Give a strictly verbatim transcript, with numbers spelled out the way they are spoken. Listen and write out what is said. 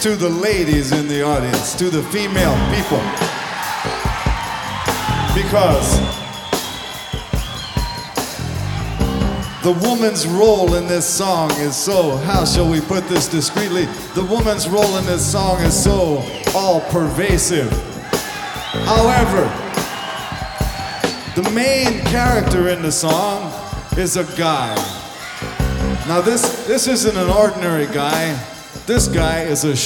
to the ladies in the audience, to the female people. Because the woman's role in this song is so, how shall we put this discreetly? The woman's role in this song is so all-pervasive. However, the main character in the song is a guy. Now this, this isn't an ordinary guy. This guy is a